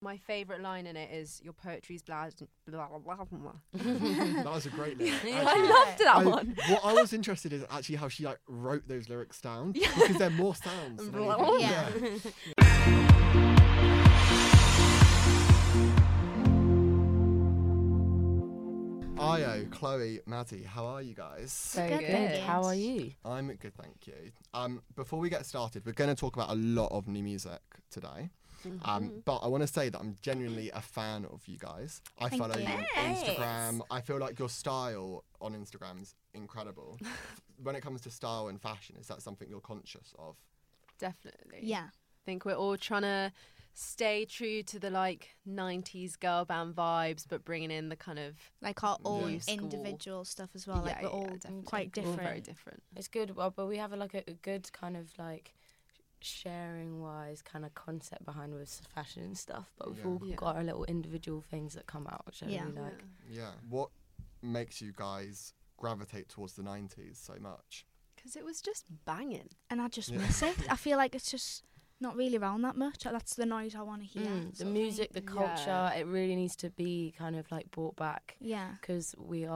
my favourite line in it is, your poetry's blah, blah, blah, blah, blah. That was a great lyric. I loved that one. What I was interested in is actually how she like wrote those lyrics down, because they're more sounds than anything. Yeah. Io, Chloe, Maddie, how are you guys? Very Good, good. thank you. How are you? I'm good, thank you. Before we get started, we're going to talk about a lot of new music today. But I want to say that I'm genuinely a fan of you guys. I Thank follow you. you on Thanks. Instagram. I feel like your style on Instagram is incredible. When it comes to style and fashion, is that something you're conscious of? Definitely. Yeah. I think we're all trying to stay true to the like 90s girl band vibes, but bringing in the kind of Like our own New school. individual stuff as well. Like Yeah, we're all definitely. quite All different. very different. It's good, but we have like a good kind of like sharing wise kind of concept behind with fashion and stuff. But we've Yeah. all Yeah. got our little individual things that come out, which I Yeah. really like. Yeah. What makes you guys gravitate towards the 90s so much? Because it was just banging. And I just Yeah. miss it. I feel like it's just not really around that much. That's the noise I want to hear. The sort of music, the thing. culture, Yeah. it really needs to be kind of like brought back. Yeah. Because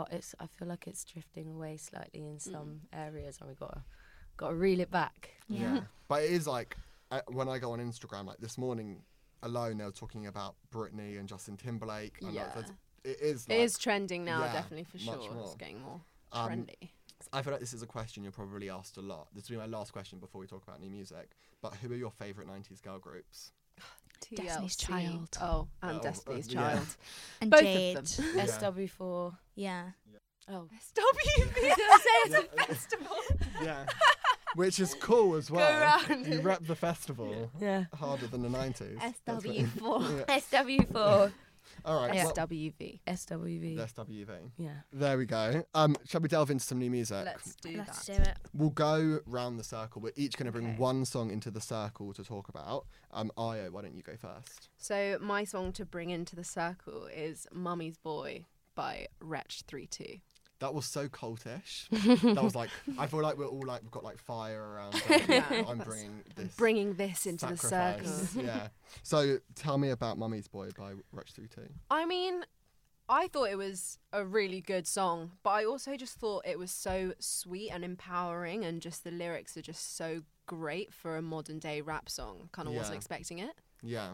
I feel like it's drifting away slightly in some areas, and we gotta reel it back. Yeah. But it is like, when I go on Instagram, like this morning alone, they were talking about Britney and Justin Timberlake. And Yeah. like, it is It like, is trending now, yeah, definitely, for much sure. more. It's getting more Um, trendy. I feel like this is a question you're probably asked a lot. This will be my last question before we talk about new music. But who are your favourite 90s girl groups? Destiny's TLC. Child. Oh, and Oh, Destiny's yeah. Child. And Both Jade. of them. Yeah. SW4. Yeah. Oh, SWV. Yeah. Festival. Yeah. Which is cool as well. round. You rep the festival yeah. harder than the 90s. That's what- SW4. Yeah. SW4. All right. well, SWV. SWV. the SWV. Yeah. There we go. Shall we delve into some new music? Let's do Let's that. do it. We'll go round the circle. We're each going to bring Okay. one song into the circle to talk about. Io, why don't you go first? So my song to bring into the circle is Mummy's Boy by Wretch32. That was so cultish. That was like, I feel like we're all like, we've got like fire around. Yeah. I'm bringing this. Bringing this into the circle. sacrifice. Yeah. So tell me about Mummy's Boy by Wretch32. I mean, I thought it was a really good song, but I also just thought it was so sweet and empowering, and just the lyrics are just so great for a modern day rap song. Kind of wasn't Yeah. expecting it. Yeah.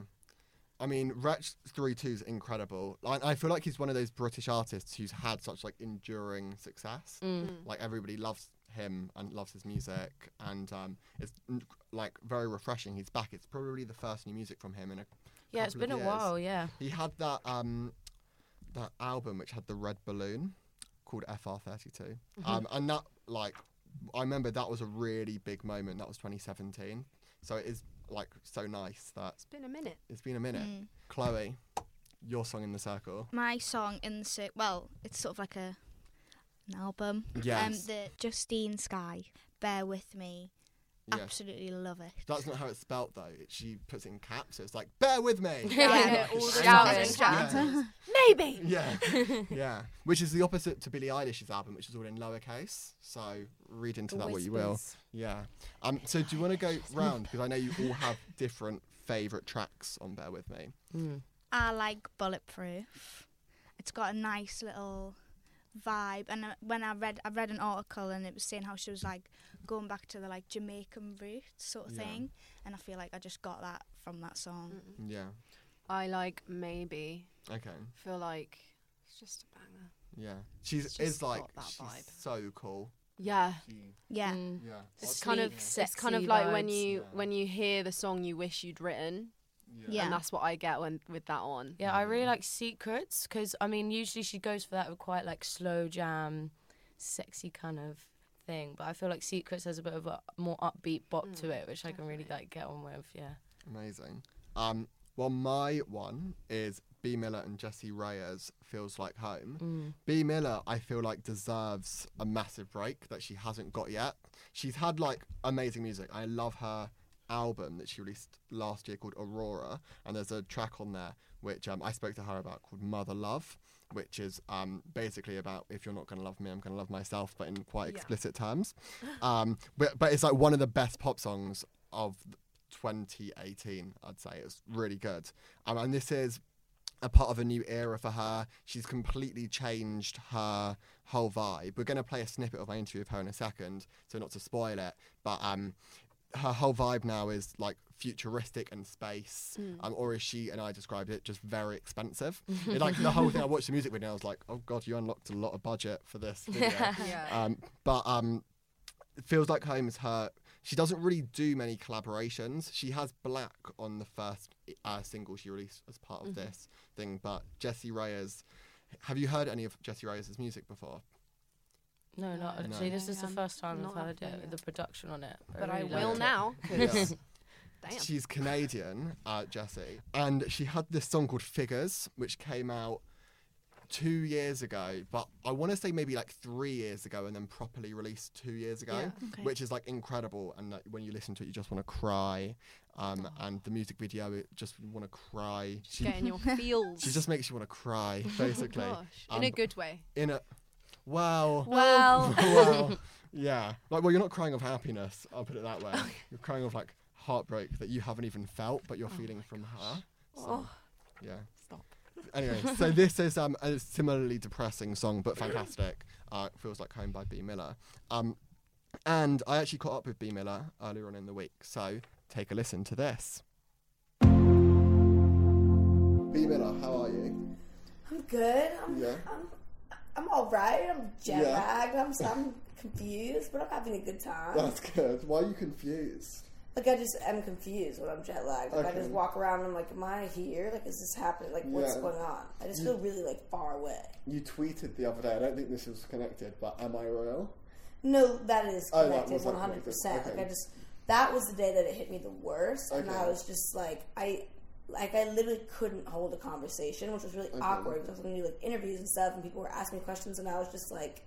I mean, Wretch32 is incredible. I feel like he's one of those British artists who's had such like enduring success. Like everybody loves him and loves his music, and it's like very refreshing. He's back. It's probably the first new music from him in a Yeah, it's couple of been a years. while, yeah. He had that that album which had the red balloon called FR32, and that like I remember that was a really big moment. That was 2017. So it is like so nice that It's been a minute. it's been a minute. Mm. Chloe, your song in the circle. My song in the well, it's sort of like an album. Yes. The Justine Skye, Bear With Me. Yes. Absolutely love it. That's not how it's spelt though. She puts it in caps, so it's like bear with me. Yeah, all the Shouting. shouting. Maybe. Yeah, yeah. Which is the opposite to Billie Eilish's album, which is all in lowercase. So read into that what you will. Whispers. Yeah. So do you want to go round, because I know you all have different favourite tracks on Bear With Me. I like Bulletproof. It's got a nice little vibe, and when I read an article and it was saying how she was like going back to the like Jamaican roots sort of Yeah. thing, and I feel like I just got that from that song. Yeah. I like Maybe. Okay. Feel like it's just a banger. Yeah. It's She's just like got that she's vibe. so cool. Yeah. Yeah. Yeah. It's kind of Sleek, it's kind of sexy like when vibes. you Yeah. when you hear the song you wish you'd written, Yeah. and that's what I get with that one. Yeah, I really like Secrets, because, I mean, usually she goes for that with quite, like, slow jam, sexy kind of thing. But I feel like Secrets has a bit of a more upbeat bop to it, which I can really, like, get on with, yeah. Amazing. Well, my one is B Miller and Jessie Reyes, Feels Like Home. B Miller, I feel like, deserves a massive break that she hasn't got yet. She's had like amazing music. I love her album that she released last year called Aurora, and there's a track on there which I spoke to her about called Mother Love, which is basically about if you're not going to love me, I'm going to love myself, but in quite explicit terms. But it's like one of the best pop songs of 2018, I'd say. It's really good. And this is a part of a new era for her. She's completely changed her whole vibe. We're going to play a snippet of my interview with her in a second, so not to spoil it, but her whole vibe now is like futuristic and space, or as she and I described it, just very expensive. It, like the whole thing, I watched the music video, I was like, oh god, you unlocked a lot of budget for this video. But it feels like Home is her. She doesn't really do many collaborations. She has Black on the first single she released as part of this thing, but Jessie Reyez, have you heard any of Jessie Reyez's music before? No, not actually. No. This is the first time I've Not heard yet. it, the production on it. But I really will liked it. now. Yeah. 'cause Damn. She's Canadian, Jessie, and she had this song called Figures, which came out 2 years ago, but I want to say maybe like 3 years ago, and then properly released 2 years ago, Yeah. Okay. which is like incredible. And when you listen to it, you just want to cry. And the music video, it just want to cry. Just get in your feels. She just makes you want to cry, basically. Gosh. In a good way. In a wow. Well, Wow. Yeah. Like, well, you're not crying of happiness, I'll put it that way. You're crying of like heartbreak that you haven't even felt, but you're feeling from her. So, yeah. Stop. Anyway, so this is a similarly depressing song, but fantastic. Feels Like Home by B Miller. And I actually caught up with B Miller earlier on in the week, so take a listen to this. B Miller, how are you? I'm good. Yeah. I'm all right. I'm jet Yeah. lagged. I'm confused, but I'm having a good time. That's good. Why are you confused? Like, I just am confused when I'm jet lagged. Like, I Okay. just walk around and I'm like, am I here? Like, is this happening? Like, what's Yeah. going on? I just feel really, like, far away. You tweeted the other day, I don't think this was connected, but am I royal? No, that is Oh, that connected, was, like, 100%. connected. Like, that was the day that it hit me the worst. And Okay. I was just like, I literally couldn't hold a conversation, which was really awkward because I was going to do like interviews and stuff, and people were asking me questions, and I was just like,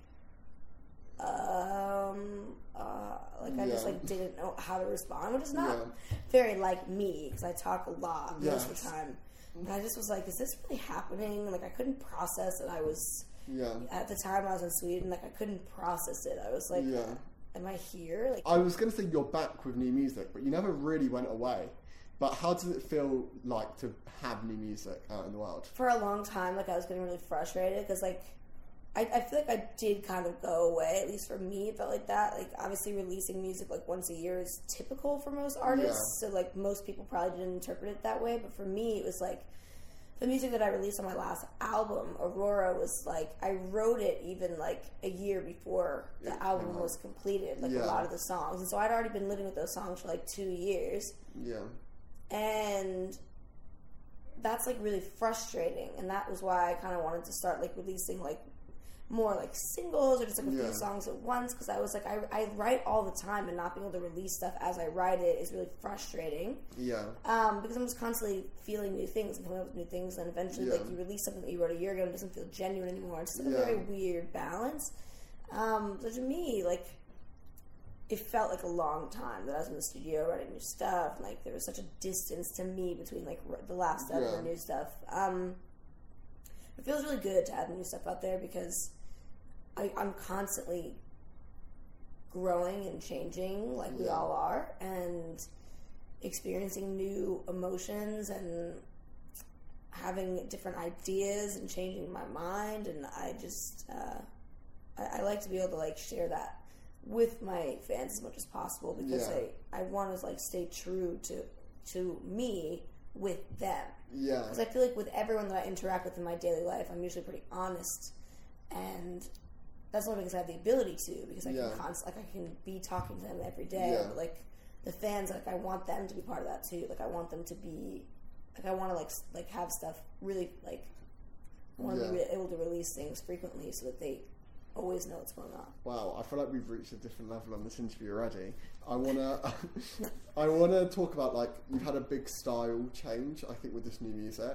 I just like didn't know how to respond, which is not very like me because I talk a lot most of the time. But I just was like, is this really happening? And, like, I couldn't process that I was. At the time I was in Sweden, like I couldn't process it. I was like, am I here? Like, I was going to say you're back with new music, but you never really went away. But how does it feel like to have new music out in the world? for a long time, like I was getting really frustrated because like I feel like I did kind of go away, at least for me it felt like that. Like, obviously releasing music like once a year is typical for most artists, so like most people probably didn't interpret it that way, but for me it was like the music that I released on my last album, Aurora, was like I wrote it even like a year before the album was completed, like a lot of the songs, and so I'd already been living with those songs for like 2 years. And that's like really frustrating, and that was why I kind of wanted to start like releasing like more like singles or just like a few songs at once, because I was like, I write all the time, and not being able to release stuff as I write it is really frustrating. Because I'm just constantly feeling new things and coming up with new things, and eventually like you release something that you wrote a year ago and it doesn't feel genuine anymore. It's just like a very weird balance. So to me, like, it felt like a long time that I was in the studio writing new stuff, and like there was such a distance to me between like the last stuff and the new stuff. It feels really good to have new stuff out there because I'm constantly growing and changing, like we all are, and experiencing new emotions and having different ideas and changing my mind. And I just I like to be able to like share that with my fans as much as possible, because I want to like stay true to me with them. Because I feel like with everyone that I interact with in my daily life, I'm usually pretty honest, and that's only because I have the ability to, because I can I can be talking to them every day. But like the fans, like I want them to be part of that too. Like I want them to be, like I want to like have stuff really like I want to be able to release things frequently so that they always know what's going on. Wow, I feel like we've reached a different level on this interview already. I wanna talk about, like, you've had a big style change, I think, with this new music.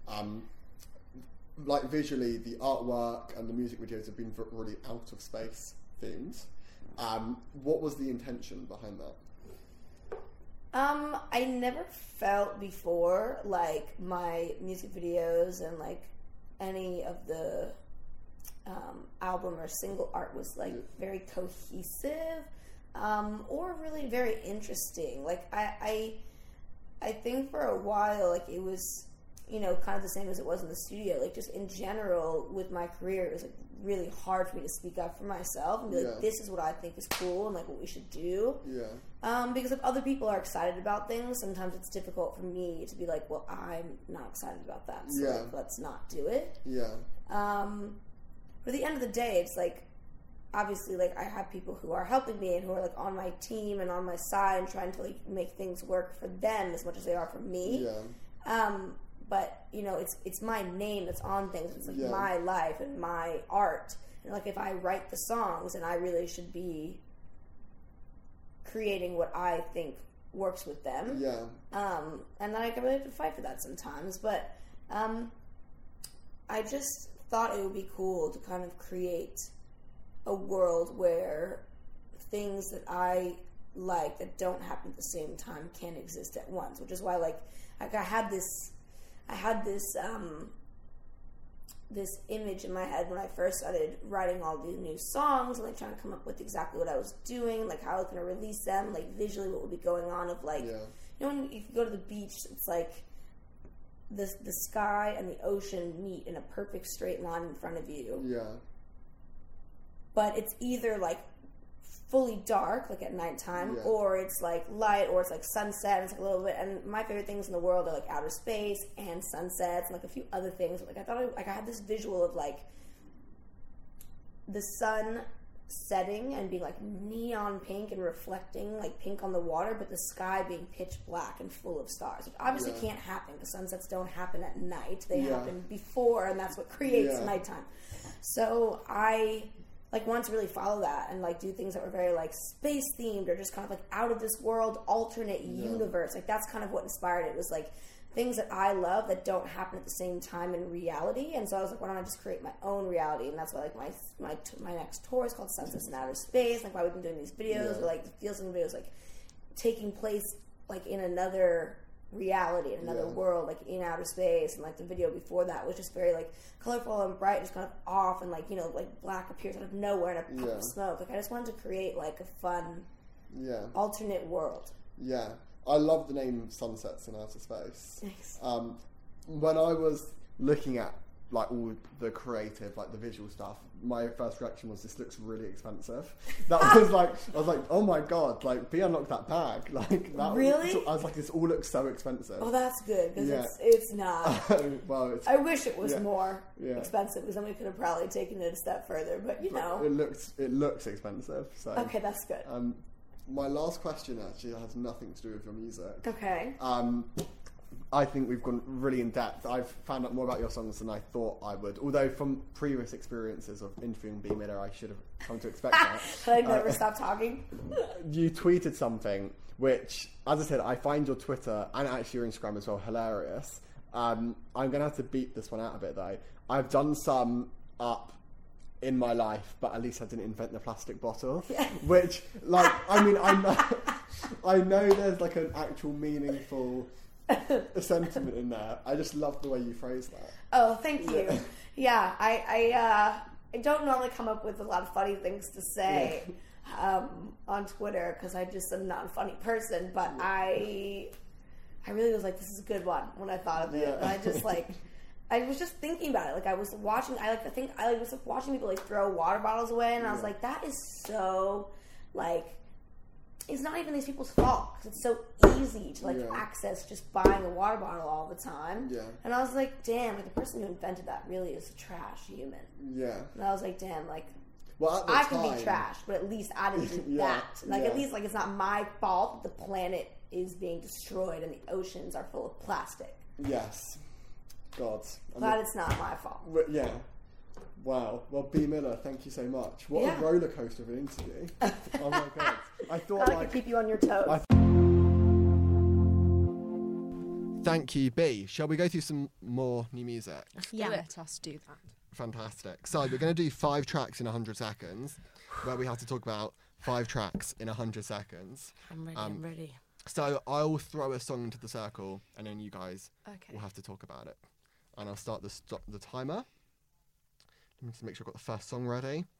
Like, visually, the artwork and the music videos have been really out of space themes. What was the intention behind that? I never felt before like my music videos and like any of the album or single art was like very cohesive or really very interesting. Like I I think for a while, like, it was, you know, kind of the same as it was in the studio. Like, just in general, with my career, it was, like, really hard for me to speak up for myself and be like, this is what I think is cool and, like, what we should do. Yeah. Because if other people are excited about things, sometimes it's difficult for me to be like, well, I'm not excited about that, so, like, let's not do it. Yeah. But at the end of the day, it's, like, obviously, like, I have people who are helping me and who are, like, on my team and on my side and trying to, like, make things work for them as much as they are for me. Yeah. But, you know, it's my name that's on things. It's, like, my life and my art. And, like, if I write the songs, and I really should be creating what I think works with them. Yeah. And then I really have to fight for that sometimes. But I just thought it would be cool to kind of create a world where things that I like that don't happen at the same time can exist at once, which is why, like I had this this image in my head when I first started writing all these new songs and, like, trying to come up with exactly what I was doing, like how I was going to release them, like visually what would be going on, of like, you know, when you go to the beach, it's like the sky and the ocean meet in a perfect straight line in front of you. Yeah. But it's either, like, fully dark, like at nighttime, or it's, like, light, or it's, like, sunset, and it's, like, a little bit, and my favorite things in the world are, like, outer space, and sunsets, and, like, a few other things. Like, I thought, I had this visual of, like, the sun setting and being, like, neon pink and reflecting, like, pink on the water, but the sky being pitch black and full of stars, which obviously can't happen, because sunsets don't happen at night. They happen before, and that's what creates nighttime. So I, like, wanted to really follow that and, like, do things that were very, like, space themed or just kind of, like, out of this world alternate universe. Like, that's kind of what inspired it, was, like, things that I love that don't happen at the same time in reality. And so I was like, why don't I just create my own reality? And that's why, like, my next tour is called Sunsets in Outer Space. Like, why we've been doing these videos, or, like, the Feel Something videos, like, taking place, like, in another reality, in another world, like, in outer space. And, like, the video before that was just very, like, colorful and bright, just kind of off, and, like, you know, like, black appears out of nowhere in a puff of smoke. Like, I just wanted to create, like, a fun alternate world. Yeah. I love the name Sunsets in Outer Space. Thanks. When I was looking at, like, all the creative, like, the visual stuff, my first reaction was, this looks really expensive. That was like, I was like, oh my god, like, be unlocked that bag. Like, that really? I was like, this all looks so expensive. Oh, that's good, because it's not. Well, I wish it was more expensive, because then we could have probably taken it a step further, but, you know. It looks expensive. So. Okay, that's good. My last question actually has nothing to do with your music. Okay. I think we've gone really in depth. I've found out more about your songs than I thought I would. Although from previous experiences of interviewing B Miller, I should have come to expect that. But I never stop talking. You tweeted something which, as I said, I find your Twitter and actually your Instagram as well hilarious. I'm going to have to beat this one out a bit though. I've done some up in my life, but at least I didn't invent the plastic bottle. Which, like, I mean, I know there's, like, an actual meaningful sentiment in there. I just love the way you phrase that. Oh, thank you. Yeah, I don't normally come up with a lot of funny things to say on Twitter, because I just am not a funny person, but I really was like, this is a good one when I thought of it. And I just, like, I was just thinking about it. Like, I was watching, I was like watching people, like, throw water bottles away, and I was like, that is so, like, it's not even these people's fault, because it's so easy to, like, access just buying a water bottle all the time. Yeah. And I was like, damn, like, the person who invented that really is a trash human. Yeah. And I was like, damn, like, well, I can be trash, but at least I didn't do that. Like, at least, like, it's not my fault that the planet is being destroyed and the oceans are full of plastic. Yes. God. Glad it's not my fault. Yeah. Wow. Well, B Miller, thank you so much. What a roller coaster of an interview. Oh my god. I thought, I could keep you on your toes. Thank you, B. Shall we go through some more new music? Let us do that. Fantastic. So we're going to do 5 tracks in 100 seconds, where we have to talk about 5 tracks in 100 seconds. I'm ready. So I'll throw a song into the circle, and then you guys will have to talk about it. And I'll start the timer. Let me just make sure I've got the first song ready.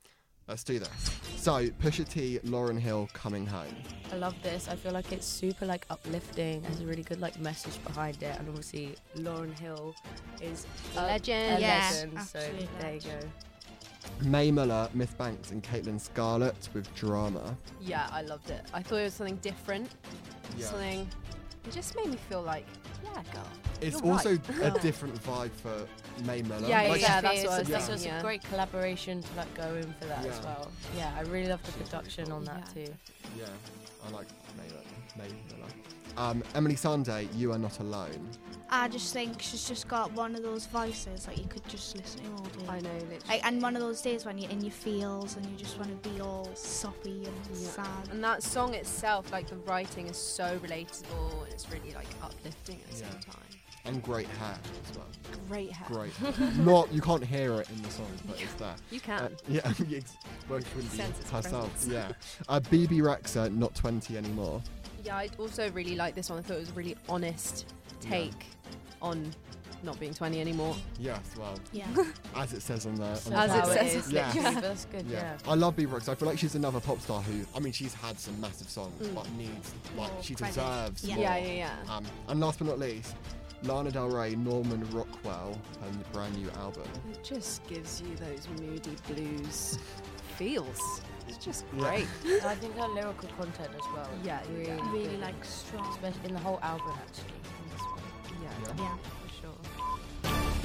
Let's do this. So, Pusha T, Lauryn Hill, Coming Home. I love this. I feel like it's super like uplifting. Has a really good like message behind it, and obviously Lauryn Hill is Legend. A Yeah, legend. So absolute there you go. legend. May Muller, Myth Banks, and Caitlin Scarlett with Drama. Yeah, I loved it. I thought it was something different. Something. It just made me feel like, yeah, girl. It's You're also right. a different vibe for May Muller. Yeah, Like, yeah, she's- that's what I was It's thinking, a yeah. great collaboration to like go in for that as Yeah. well. Yeah, I really love the production on that Yeah. too. Yeah, I like May Muller. Emily Sandé, You Are Not Alone. I just think she's just got one of those voices that you could just listen to all day. I know, literally. Like, and one of those days when you're in your feels and you just want to be all soppy and Yeah. sad. And that song itself, like the writing is so relatable and it's really like uplifting at the same Yeah. time. And great hair as well. Great hair. Great. Not, you can't hear it in the song, but it's there. You can. Yeah, well, she wouldn't be Sense its herself. presence. Yeah. BB Rexa, Not 20 Anymore. Yeah, I also really like this one. I thought it was a really honest take on not being 20 anymore. Yes, well, Yeah. as it says on the. So As how it says, is, yeah. literally, but that's good. Yeah. Yeah. I love BB Rexa. I feel like she's another pop star who, I mean, she's had some massive songs, Mm. but needs, like, More she credit. deserves Yeah. more. Yeah. And last but not least, Lana Del Rey, Norman Rockwell, and the brand new album. It just gives you those moody blues feels. It's just Yeah. great. I think her lyrical content as well. is Yeah, really, yeah. Really good. like strong. especially in the whole album actually. in this one. Yeah, Yeah. for sure.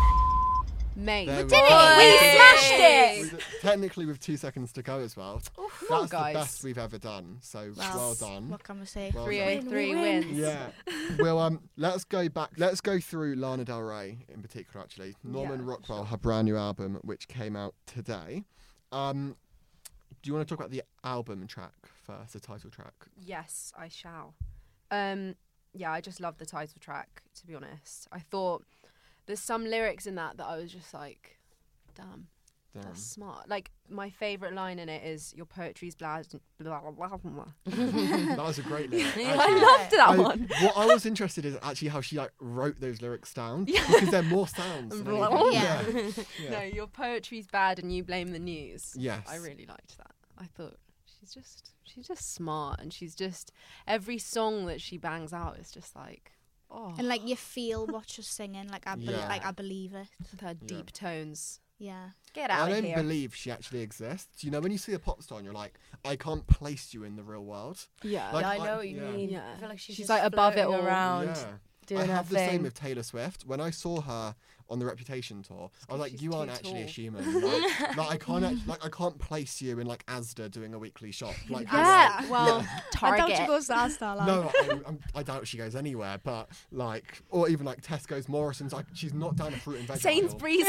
Mate, There we we did go. it! We Yay! smashed it! We did- Technically, with 2 seconds to go as well. Oof, That's guys. the best we've ever done. So Well, well done. What can we say? Well 303 We win. wins. Yeah. Well, let's go back. Let's go through Lana Del Rey in particular. Actually, Norman Yeah, Rockwell, her brand new album, which came out today. Do you want to talk about the album track first, the title track? Yes, I shall. Yeah, I just love the title track, to be honest. I thought there's some lyrics in that I was just like, damn, that's smart. Like, my favourite line in it is, your poetry's blah, blah, blah, blah, blah. That was a great lyric. Yeah. I actually. loved that one. What I was interested in is actually how she like wrote those lyrics down because they're more sounds. Than Blah, anything. Yeah. Yeah. No, your poetry's bad and you blame the news. Yes. I really liked that. I thought she's just smart, and she's just, every song that she bangs out is just like, oh, And like you feel what she's singing. Like Yeah. like I believe it. with her deep tones. Yeah. Get I out of don't here. believe she actually exists. You know, when you see a pop star and you're like, I can't place you in the real world. Yeah. Like, Yeah, I know what you yeah. mean. Yeah. I feel like she's She's, just like, above it floating all. around Yeah. doing I her have the thing. same with Taylor Swift. When I saw her on the Reputation tour, I was like, she's you aren't too actually a tall. human. Like, I can't I can't place you in like Asda doing a weekly shop. Like, Yeah, well, I Target. doubt she goes to Asda. Like. no, I doubt she goes anywhere. But like, or even like Tesco's, Morrison's. Like, she's not down a fruit and veg aisle. Sainsbury's.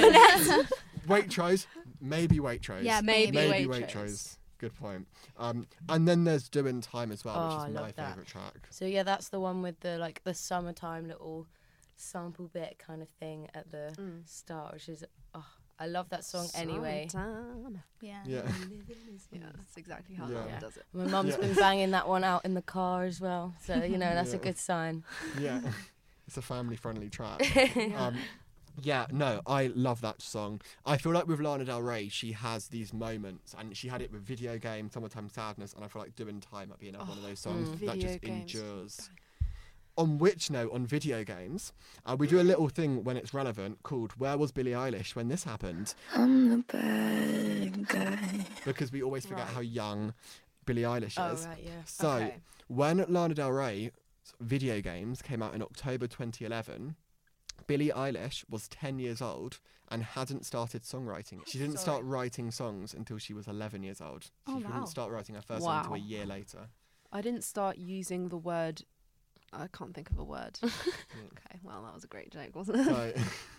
Waitrose, maybe Waitrose. Yeah, Maybe maybe Waitrose. Waitrose. Good point. And then there's Doing Time as well, Oh, which I is my love that. favourite track. So yeah, that's the one with the like the summertime little sample bit kind of thing at the start, which is I love that song anyway. Summertime. Yeah. Yeah. Yeah, that's exactly how Yeah. Lana Yeah. does it. My mum's Yeah. been banging that one out in the car as well, so you know that's a Yeah. good sign. Yeah. It's a family-friendly track. Yeah, no, I love that song. I feel like with Lana Del Rey, she has these moments, and she had it with Video Game, Summertime Sadness, and I feel like Doing Time might be another one of those songs that Video just Games. endures. On which note, on Video Games, we do a little thing when it's relevant called Where Was Billie Eilish When This Happened? I'm the bad guy. Because we always forget Right. how young Billie Eilish Oh is. right, yeah. So, Okay. when Lana Del Rey Video Games came out in October 2011, Billie Eilish was 10 years old and hadn't started songwriting. She didn't start writing songs until she was 11 years old. She Oh, didn't wow. start writing her first song until a Wow. year later. I didn't start using the word. I can't think of a word. Okay, well, that was a great joke, wasn't it? So,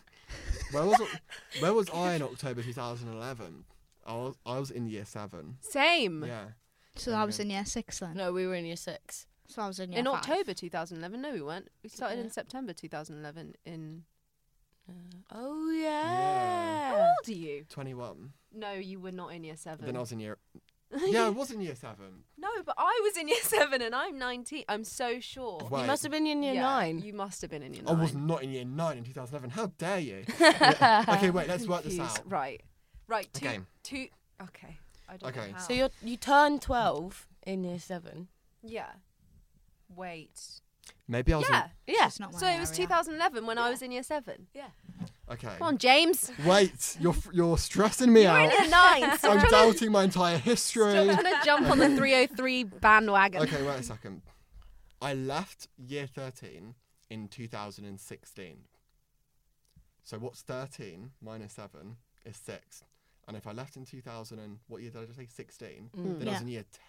where was I in October 2011? I was in year 7. Same. Yeah. So I was in year 6 then. No, we were in year 6. So I was in year In 5. October 2011. No, we weren't. We started in Yeah. September 2011. In. Oh Yeah. How yeah. old are you? 21. No, you were not in year 7. Then I was in year... Yeah, I was in year 7. No, but I was in year 7 and I'm 19. I'm so sure. Wait. You must have been in year Yeah, 9. You must have been in year I 9. was not in year 9 in 2011. How dare you? Yeah. Okay, wait, let's work this Confused. out. Right. Right. Okay. Okay. I don't Okay. know how. So you turned 12 in year 7. Yeah. Wait. Maybe I was. Yeah. Yeah. It's not my So it was area. 2011 when I was in year 7. Okay. Come on, James. Wait, you're stressing me You're out. in year 9. Stop I'm trying doubting my entire history. to jump on the 303 bandwagon. Okay, wait a second. I left year 13 in 2016. So what's 13 minus 7 is 6. And if I left in 2000 and what year did I just say? 16. Then I was Yeah. in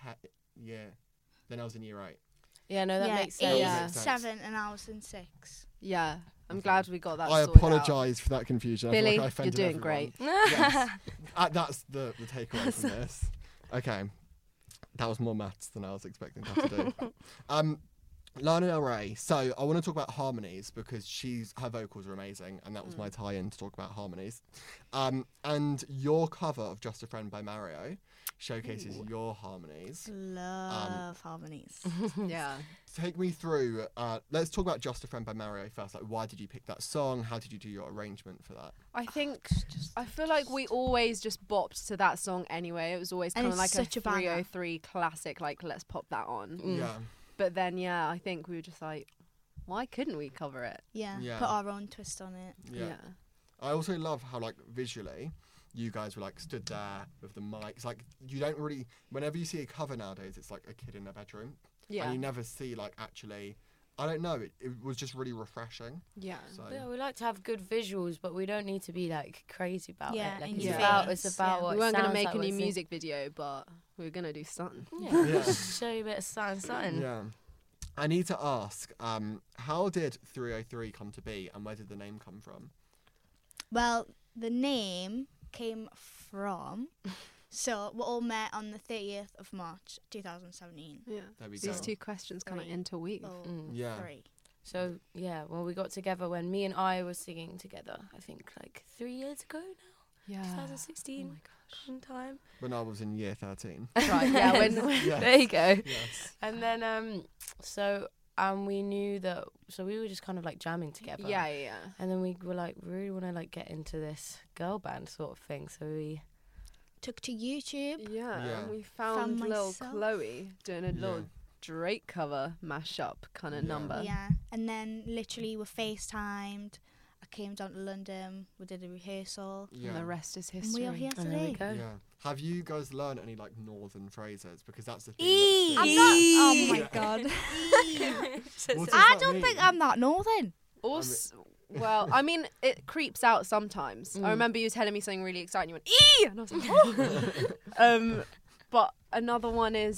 then I was in year 8. Yeah, no, that yeah, makes eight, sense. Yeah. Makes sense. 7, and I was in 6. Yeah. I'm glad we got that I sorted out. apologise for that confusion. I feel Billy, like I you're offended doing everyone. great. Yes. That's the takeaway from this. Okay. That was more maths than I was expecting to have to do. Lana Del Rey. So I want to talk about harmonies because her vocals are amazing, and that was my tie-in to talk about harmonies. And your cover of Just a Friend by Mario showcases your harmonies. Love harmonies. Yeah. Take me through. Let's talk about Just a Friend by Mario first. Like, why did you pick that song? How did you do your arrangement for that? I feel like we always just bopped to that song anyway. It was always And kind of like it's a such a banger. 303 classic, like, let's pop that on. Yeah. But then, yeah, I think we were just like, why couldn't we cover it? Yeah, Yeah. put our own twist on it. Yeah. I also love how, like, visually, you guys were, like, stood there with the mics. Like, you don't really... Whenever you see a cover nowadays, it's, like, a kid in their bedroom. Yeah. And you never see, like, actually... I don't know. It was just really refreshing. Yeah. So, Yeah, we like to have good visuals, but we don't need to be like crazy about Yeah, it. Like in it's your about face, it's about yeah. what We it weren't going to sounds make like a what new it's in. music video, but we were going to do something. Yeah, Yeah. show you a bit of something. yeah. I need to ask, how did 303 come to be and where did the name come from? Well, the name came from... So we all met on the 30th of March, 2017. Yeah. There we go. These two questions kind of Three. interweave. Oh, Yeah. 3. So yeah, well, we got together when me and I was singing together. I think like 3 years ago now, Yeah. 2016 Oh my gosh. sometime. When I was in year 13. Right, yeah, when Yes. There you go. Yes. And then we knew that, so we were just kind of like jamming together. yeah. And then we were like, we really want to like get into this girl band sort of thing. So we Took to YouTube. Yeah, Yeah. and we found little myself. Chloe doing a little Yeah. Drake cover mashup kind of Yeah. number. Yeah, and then literally we FaceTimed. I came down to London. We did a rehearsal. Yeah. And the rest is And history. we are here and there we today. go. Yeah. Have you guys learned any like northern phrases? Because that's the thing. Eee. That's I'm not. Oh my Yeah. god. What does I that don't mean? think I'm that northern. Also, well, I mean, it creeps out sometimes. I remember you telling me something really exciting. You went, "Ee!" And I was like, oh. But another one is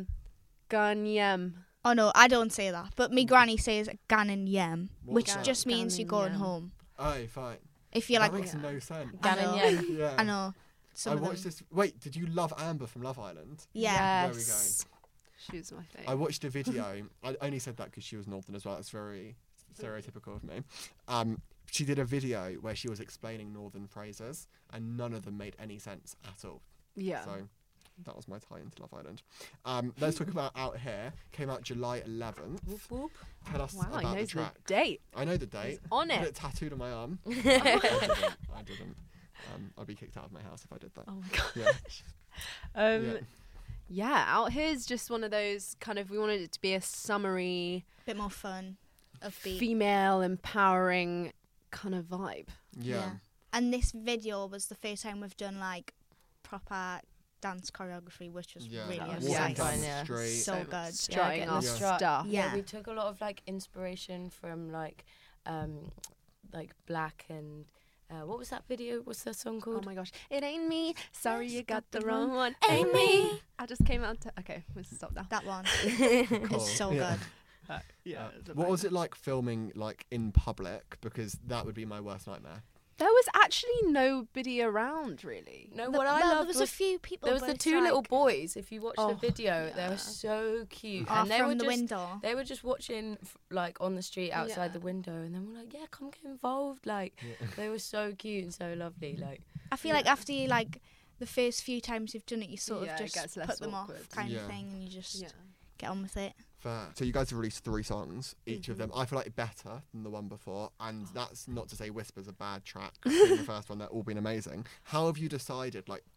Ganyem. Oh no, I don't say that. But me granny says Gannon Yem, What's which that? just means you're going Gannon Yem. home. Oh, fine. If you're That like, makes no sense. I know. Gannon Yen. Yeah. I know. I Some of watched them. this. Wait, did you love Amber from Love Island? Yeah. There we go. Yes. She was my I favourite. watched a video. I only said that because she was northern as well. It's very stereotypical of me. She did a video where she was explaining northern phrases, and none of them made any sense at all. Yeah. So that was my tie into Love Island. Let's talk about Out Here. Came out July 11th. Whoop, whoop. Tell us Wow, he about the knows the track. date. I know the date. on Got it. it tattooed on my arm. I didn't. I'd be kicked out of my house if I did that. Oh my god. Yeah. Yeah, Out Here's just one of those kind of, we wanted it to be a summary, Bit more fun. Upbeat. female empowering kind of vibe. Yeah. And this video was the first time we've done like proper dance choreography, which was Yeah. really That was Walking Yeah. down exciting. the Yeah. street. So much good. strutting getting our the Yeah. strut. stuff. Yeah. We took a lot of like inspiration from like Black and what was that video? What's that song Oh called? my gosh. It ain't me. Sorry, you got the wrong wrong one. Ain't me. I just came out to. Okay, let's stop now. That one. Cool. It's so Yeah. good. Yeah. What was it like filming like in public? Because that would be my worst nightmare. There was actually nobody around, really. No, But what I there loved was a few people. there was but the it's two little like, boys. If you watch Oh, the video, they yeah. were so cute, are and they were from the just window. they were just watching like on the street outside Yeah. the window, and then we're like, yeah, come get involved. Like they were so cute and so lovely. Like I feel like after you like the first few times you've done it, you sort Yeah, of it just gets less put them awkward. off, kind Yeah. of thing, and you just Yeah. get on with it. Fair. So you guys have released 3 songs, each of Mm-hmm. them. I feel like better than the one before, and that's not to say Whisper's a bad track. Being the first one, they've all been amazing. How have you decided, like,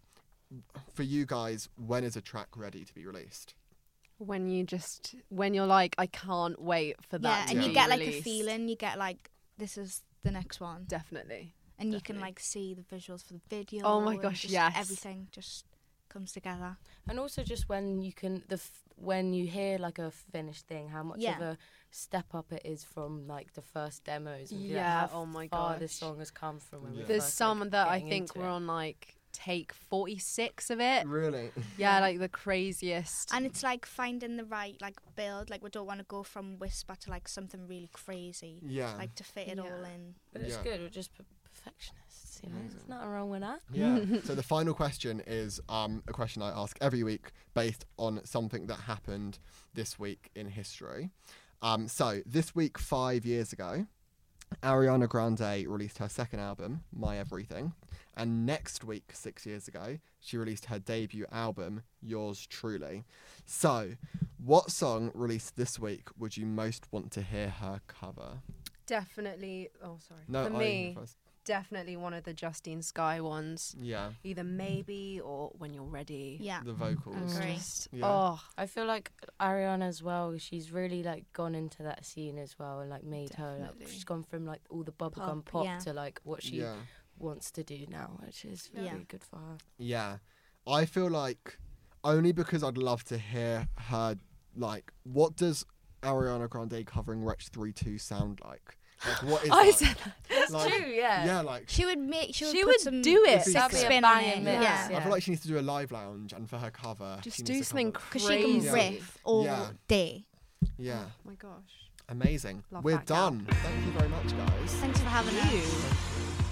for you guys, when is a track ready to be released? When you're like, I can't wait for that. Yeah, to and be you get like a released. feeling. You get like, this is the next one. Definitely. And you can Definitely. like see the visuals for the video. Oh my and gosh, just yes. Everything just comes together. And also just when you can when you hear like a finished thing, how much Yeah. of a step up it is from like the first demos. And Yeah, how oh my far this gosh. song has come from. When we There's first, some like, that I getting think into were it. on like take 46 of it. Really? Yeah, like the craziest. And it's like finding the right like build. Like we don't want to go from whisper to like something really crazy. Yeah. Like to fit it Yeah. all in. But it's Yeah. good. We're just perfectionists, you know. There's nothing wrong with that. Yeah. So the final question is a question I ask every week based on something that happened this week in history. So this week, 5 years ago, Ariana Grande released her second album, My Everything. And next week, 6 years ago, she released her debut album, Yours Truly. So, what song released this week would you most want to hear her cover? Definitely. Oh, sorry. No, For I me, first. definitely one of the Justine Sky ones. Yeah, Either Maybe or When You're Ready. Yeah. the vocals. Agree. Just, Yeah. Oh, I feel like Ariana as well. She's really like gone into that scene as well, and like made her. Like, Definitely. she's gone from like all the bubblegum Pop, pop yeah. to like what she Yeah. wants to do now, which is really Yeah. good for her. Yeah. I feel like only because I'd love to hear her, like, what does Ariana Grande covering Wretch 3-2 sound like? Like, what is I that? said that. It's Like, true, yeah. Yeah, like, She would make. She She would, would put some do it. sick That'd be a spin on banging it. mix, Yeah. yeah. I feel like she needs to do a live lounge, and for her cover, Just she do needs to something cover- Because crazy. she can riff all Yeah. day. Yeah, Oh my gosh. amazing. Love We're that gal. done. Thank you very much, guys. Thanks for having us. You.